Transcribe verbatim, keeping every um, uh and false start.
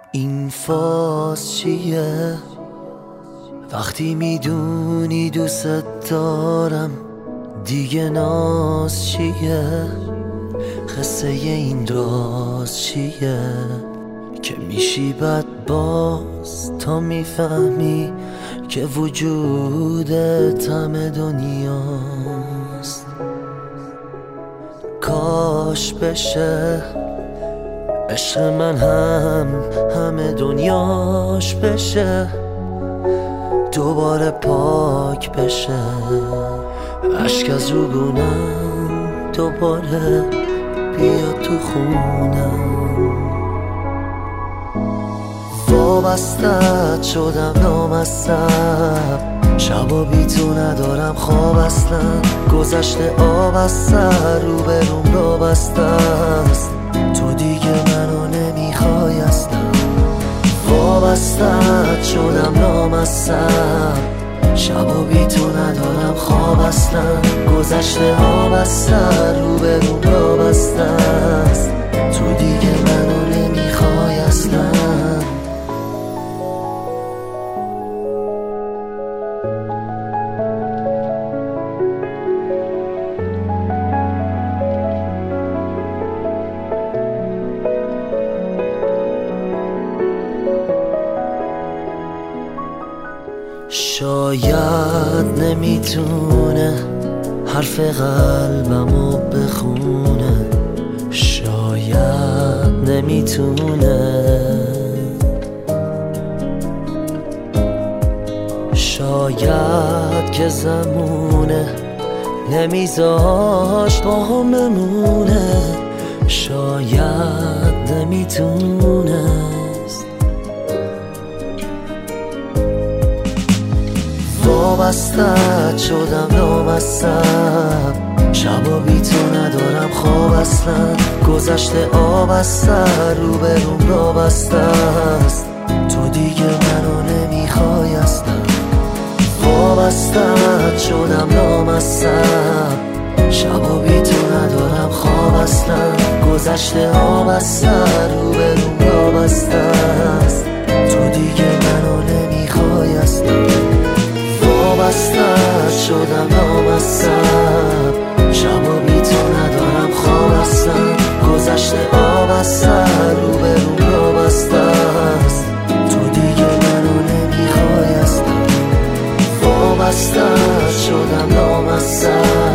این فاز چیه؟ وقتی میدونی دوست دارم دیگه ناز چیه؟ قصه این راز چیه؟ که میشی بد باز تا میفهمی که وجودت همه دنیاست. کاش بشه عشق من هم همه دنیاش بشه، دوباره پاک بشه اشک از روگونم، دوباره بیا تو خونم. وابستت شدم نامصب، شبا بی تو ندارم خواب اصلا، گذشته آب از سر رو به روم را بسته است، تو دیگه منو نمیخوای اصلا. وابستت شدم نامصب، شبا بی تو ندارم خواب اصلا، گذشته آب از سر رو به روم را بسته است، تو دیگه منو نمیخوای اصلا. شاید نمیتونه حرف قلبمو بخونه، شاید نمیتونه، شاید که زمونه نمیذاشت با هم بمونه، شاید نمیتونه. وابستت شدم نامصب، شبا بی تو ندارم خواب اصلا، گذشته آب از سر رو به روم را بسته است، تو دیگه منو نمیخوای اصلا. وابستت شدم نامصب، شبا بی تو ندارم خواب اصلا، گذشته آب از سر رو به روم را بسته است، تو دیگه منو نمیخوای اصلا. وابستت شدم نامصب، شبا بی تو ندارم خواب اصلا، گذشته آب از سر رو به روم را بسته است، تو دیگه منو نمیخوای اصلا. وابستت شدم نامصب،